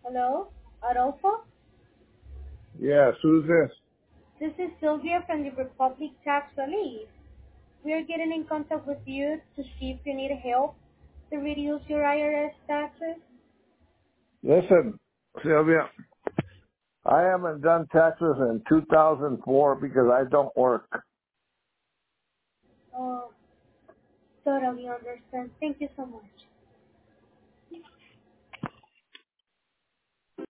Hello, Adolfo. Yes, who's this? This is Sylvia from the Republic Tax Relief. We are getting in contact with you to see if you need help to reduce your IRS taxes. Listen, Sylvia, I haven't done taxes in 2004 because I don't work. Oh, totally understand. Thank you so much.